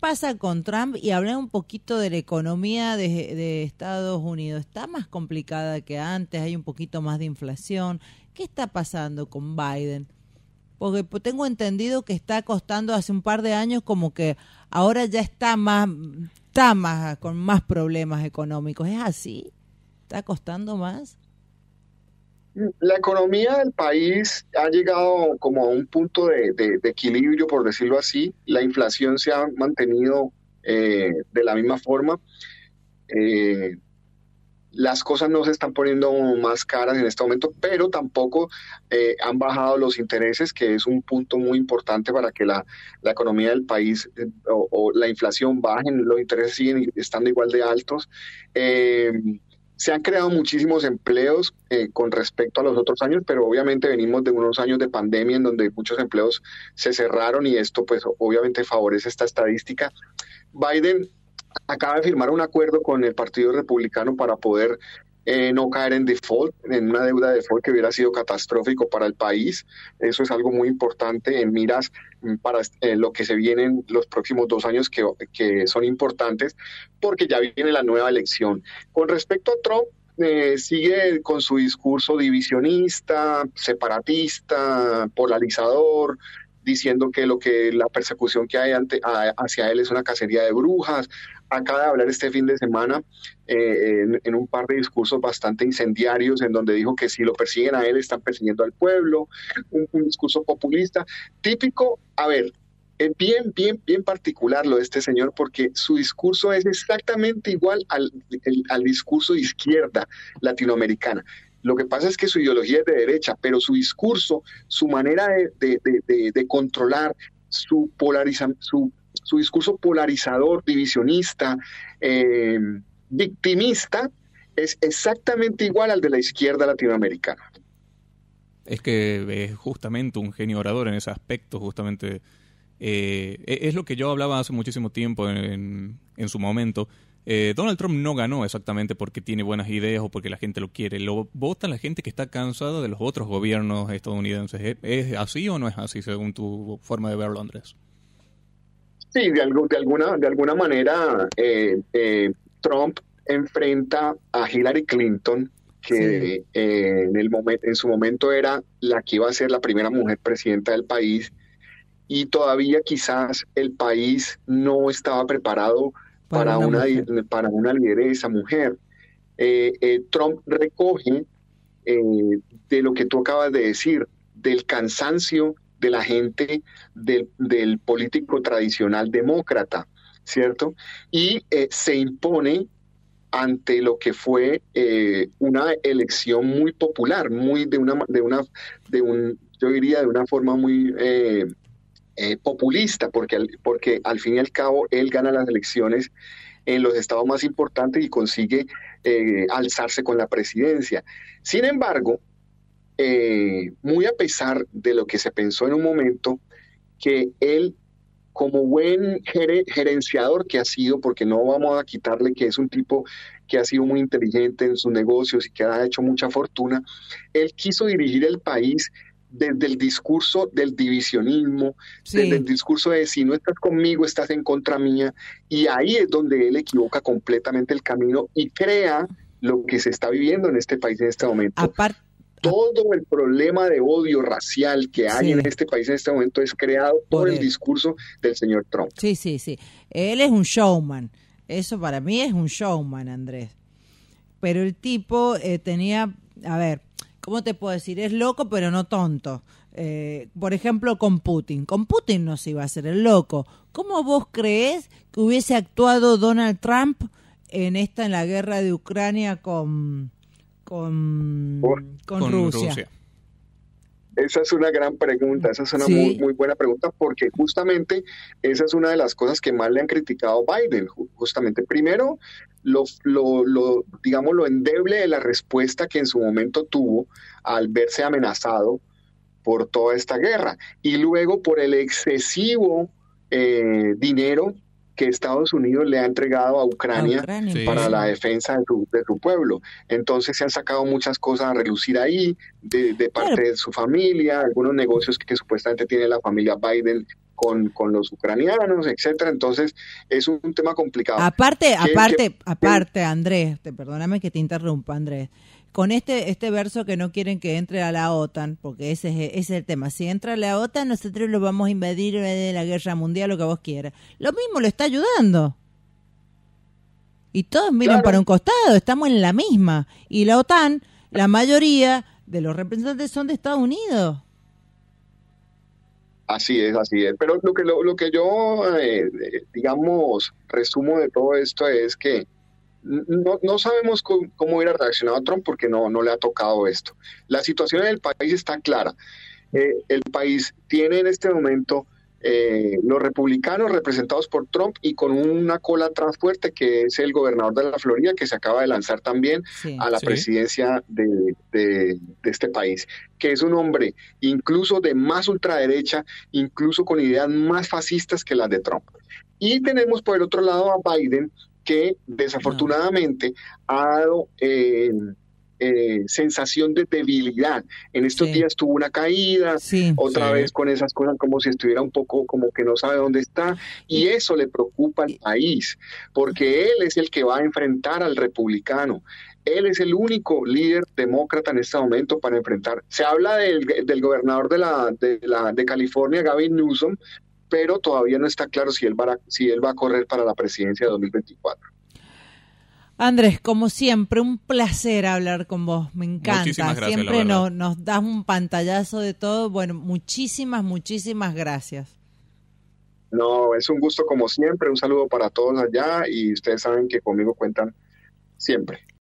pasa con Trump? Y hablé un poquito de la economía de Estados Unidos. ¿Está más complicada que antes? ¿Hay un poquito más de inflación? ¿Qué está pasando con Biden? Porque tengo entendido que está costando hace un par de años, como que ahora ya está con más problemas económicos. ¿Es así? ¿Está costando más? La economía del país ha llegado como a un punto de equilibrio, por decirlo así. La inflación se ha mantenido de la misma forma. Eh, las cosas no se están poniendo más caras en este momento, pero tampoco han bajado los intereses, que es un punto muy importante para que la economía del país o la inflación bajen. Los intereses siguen estando igual de altos. Eh, Se han creado muchísimos empleos con respecto a los otros años, pero obviamente venimos de unos años de pandemia en donde muchos empleos se cerraron y esto pues obviamente favorece esta estadística. Biden acaba de firmar un acuerdo con el Partido Republicano para poder no caer en default, en una deuda de default que hubiera sido catastrófico para el país. Eso es algo muy importante en miras para lo que se viene en los próximos 2 años que son importantes porque ya viene la nueva elección. Con respecto a Trump, sigue con su discurso divisionista, separatista, polarizador, diciendo que la persecución que hay hacia él es una cacería de brujas. Acaba de hablar este fin de semana en un par de discursos bastante incendiarios en donde dijo que si lo persiguen a él están persiguiendo al pueblo, un discurso populista típico. A ver, es bien particular lo de este señor porque su discurso es exactamente igual al discurso de izquierda latinoamericana. Lo que pasa es que su ideología es de derecha, pero su discurso, su manera de controlar, su discurso polarizador, divisionista, victimista, es exactamente igual al de la izquierda latinoamericana. Es que es justamente un genio orador en ese aspecto, justamente. Es lo que yo hablaba hace muchísimo tiempo en su momento. Donald Trump no ganó exactamente porque tiene buenas ideas o porque la gente lo quiere. Lo vota la gente que está cansada de los otros gobiernos estadounidenses. ¿Es así o no es así según tu forma de verlo, Andrés? Sí, de alguna manera Trump enfrenta a Hillary Clinton, que Sí. en su momento era la que iba a ser la primera mujer presidenta del país, y todavía quizás el país no estaba preparado Para una mujer. para una lideresa mujer. Trump recoge de lo que tú acabas de decir, del cansancio de la gente, del político tradicional demócrata, ¿cierto? Y se impone ante lo que fue una elección muy popular, muy yo diría de una forma muy populista, porque al fin y al cabo él gana las elecciones en los estados más importantes y consigue alzarse con la presidencia. Sin embargo, muy a pesar de lo que se pensó en un momento, que él, como buen gerenciador que ha sido, porque no vamos a quitarle que es un tipo que ha sido muy inteligente en sus negocios y que ha hecho mucha fortuna, él quiso dirigir el país desde el discurso del divisionismo, Sí. desde el discurso de si no estás conmigo, estás en contra mía, y ahí es donde él equivoca completamente el camino y crea lo que se está viviendo en este país en este momento. Aparte, Todo el problema de odio racial que hay sí, en este país en este momento es creado por el él. discurso del señor Trump. Sí. Él es un showman. Eso para mí es un showman, Andrés. Pero el tipo tenía, a ver, ¿cómo te puedo decir? Es loco, pero no tonto. Por ejemplo, con Putin. Con Putin no se iba a hacer el loco. ¿Cómo vos creés que hubiese actuado Donald Trump en la guerra de Ucrania con Rusia? Esa es una gran pregunta, esa es una muy buena pregunta, porque justamente esa es una de las cosas que más le han criticado a Biden. Justamente, primero, digamos, lo endeble de la respuesta que en su momento tuvo al verse amenazado por toda esta guerra, y luego por el excesivo dinero que Estados Unidos le ha entregado a Ucrania para la defensa de su pueblo. Entonces se han sacado muchas cosas a relucir ahí, de parte de su familia, algunos negocios que supuestamente tiene la familia Biden con los ucranianos, etcétera. Entonces, es un tema complicado. Aparte, Andrés, perdóname que te interrumpa, Andrés. Con este verso que no quieren que entre a la OTAN, porque ese es el tema. Si entra a la OTAN, nosotros lo vamos a invadir de la guerra mundial, lo que vos quieras. Lo mismo lo está ayudando. Y todos miran para un costado, estamos en la misma. Y la OTAN, la mayoría de los representantes son de Estados Unidos. Así es. Pero lo que yo, digamos, resumo de todo esto es que no sabemos cómo hubiera reaccionado Trump porque no le ha tocado esto. La situación en el país está clara. El país tiene en este momento los republicanos representados por Trump y con una cola atrás fuerte que es el gobernador de la Florida, que se acaba de lanzar también a la presidencia de este país, que es un hombre incluso de más ultraderecha, incluso con ideas más fascistas que las de Trump. Y tenemos por el otro lado a Biden, que desafortunadamente ha dado sensación de debilidad. En estos días tuvo una caída, otra vez con esas cosas como si estuviera un poco como que no sabe dónde está, y eso le preocupa al país, porque él es el que va a enfrentar al republicano. Él es el único líder demócrata en este momento para enfrentar. Se habla del gobernador de California, Gavin Newsom, pero todavía no está claro si él va a correr para la presidencia de 2024. Andrés, como siempre, un placer hablar con vos, me encanta. Muchísimas gracias, siempre nos das un pantallazo de todo. Bueno, muchísimas gracias. No, es un gusto como siempre, un saludo para todos allá y ustedes saben que conmigo cuentan siempre.